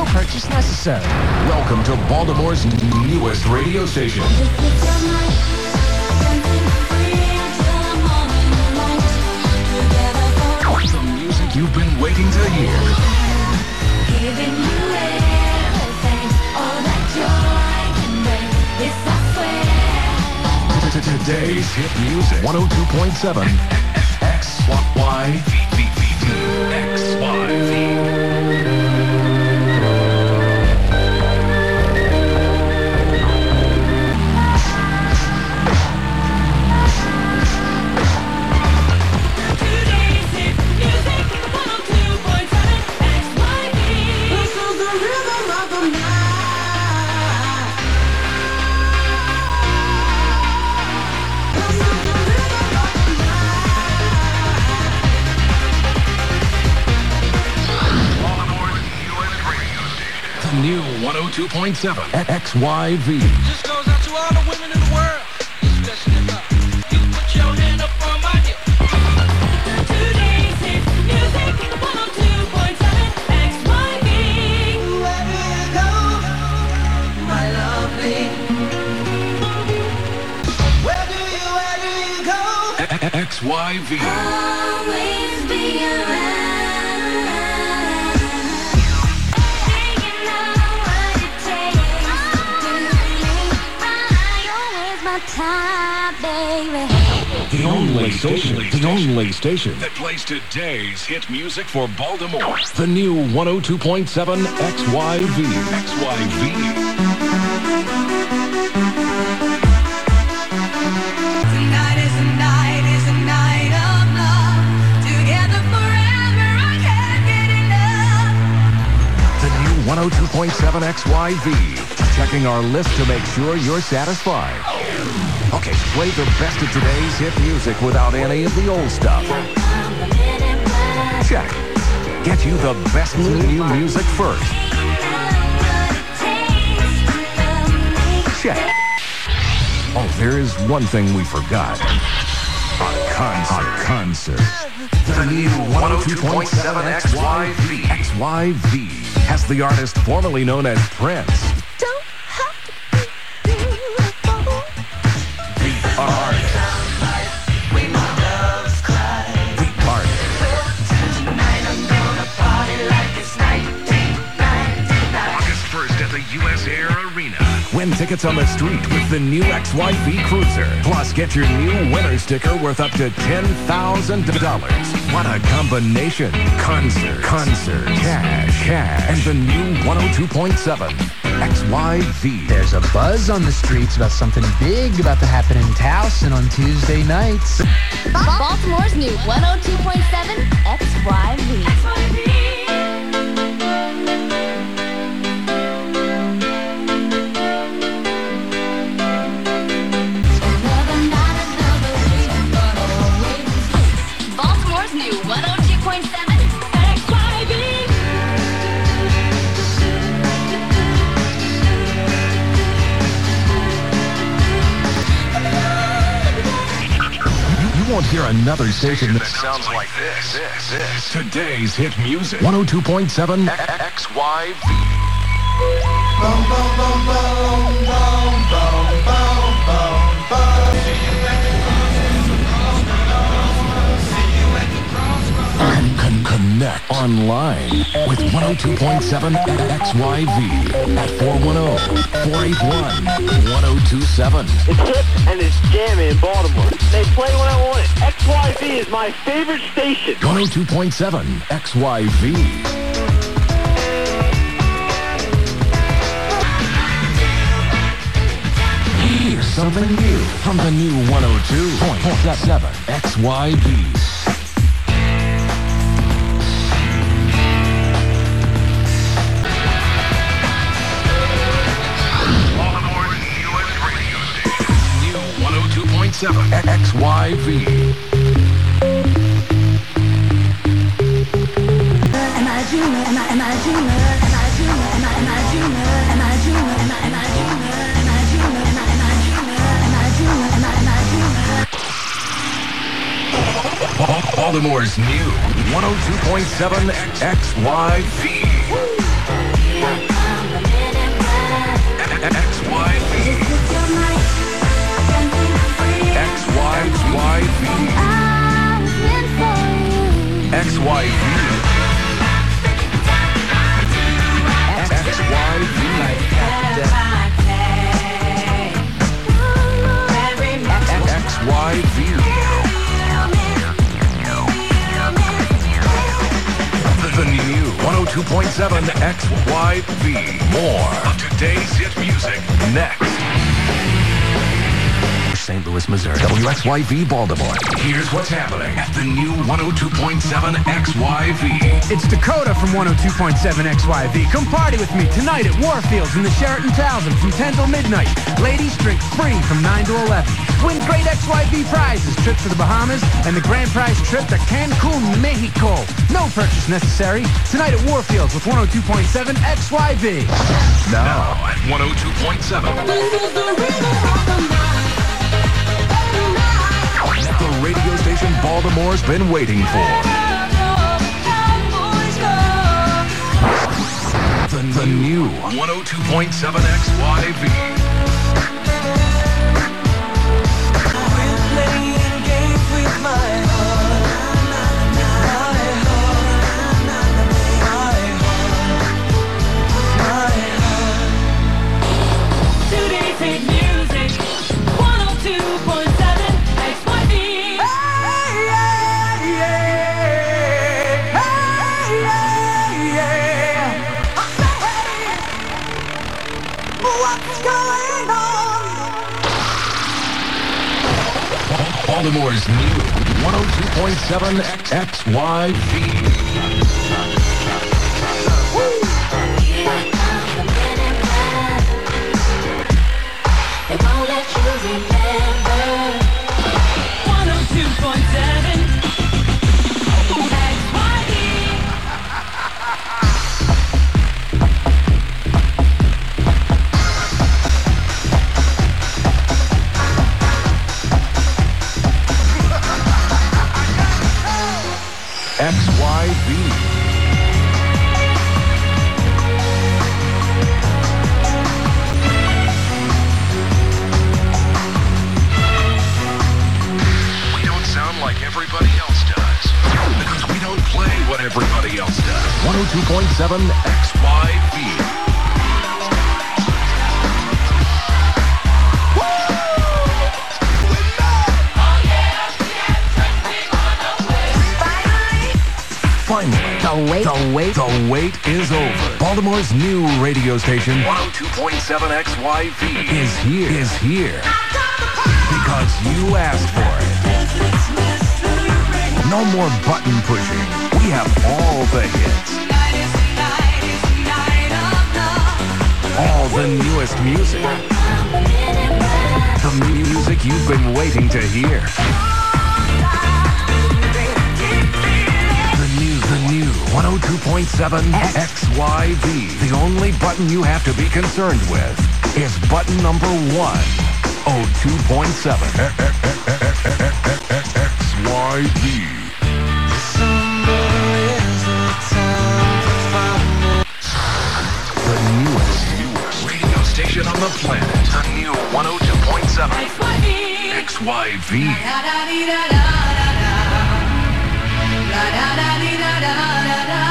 No purchase necessary. Welcome to Baltimore's newest radio station. The music you've been waiting to hear. Giving you everything, all that joy can bring. This I swear. Today's hit music. 102.7 New 102.7 XYV. This goes out to all the women in the world. Especially if you put your hand up on my hip. Today's hit music, 102.7 XYV. Wherever you go, my lovely. Where do you go? XYV. Always be around. Time, baby. The only station that plays today's hit music for Baltimore. The new 102.7 XYV. Tonight is a night of love. Together forever, I can't get enough. The new 102.7 XYV. Checking our list to make sure you're satisfied. Okay, play the best of today's hit music without any of the old stuff. Check. Get you the best new music first. Check. Oh, there is one thing we forgot. A concert. The new 102.7 XYV. XYV has the artist formerly known as Prince. US Air Arena. Win tickets on the street with the new XYV Cruiser. Plus, get your new winner sticker worth up to $10,000. What a combination. Concert, cash, and the new 102.7 XYV. There's a buzz on the streets about something big about to happen in Towson on Tuesday nights. Baltimore's new 102.7 XYV. You won't hear another station that sounds like this. Today's hit music. 102.7 XYV. Boom, boom, boom, boom, boom, boom, boom, boom, boom. Connect online with 102.7 XYV at 410-481-1027. It's hip and it's jamming in Baltimore. They play when I want it. XYV is my favorite station. 102.7 XYV. Here's something new from the new 102.7 XYV. XYV. Baltimore's new 102.7 XYV. 102.7 XYV. More of today's hit music next. St. Louis, Missouri. WXYV Baltimore. Here's what's happening at the new 102.7 XYV. It's Dakota from 102.7 XYV. Come party with me tonight at Warfields in the Sheraton Towson from 10 till midnight. Ladies drink free from 9 to 11. Win great XYV prizes, trips to the Bahamas, and the grand prize trip to Cancun, Mexico. No purchase necessary. Tonight at Warfields with 102.7 XYV. Now at 102.7. The radio station Baltimore's been waiting for. The new 102.7 XYV. Today's hit music, 102.7 XYV. What's going on? Baltimore's new 102.7 XYV. They won't let you remember. 102.7 XYV. XYV. We don't sound like everybody else does. Because we don't play what everybody else does. 102.7 XYV. Finally, the wait is over. Baltimore's new radio station, 102.7 XYV, is here. Because you asked for it. No more button pushing. We have all the hits. All the newest music. The music you've been waiting to hear. The new 102.7 XYV. The only button you have to be concerned with is button number 102.7 XYV. The newest radio station on the planet. The new 102.7 XYV. Da da da da da da da da da da da.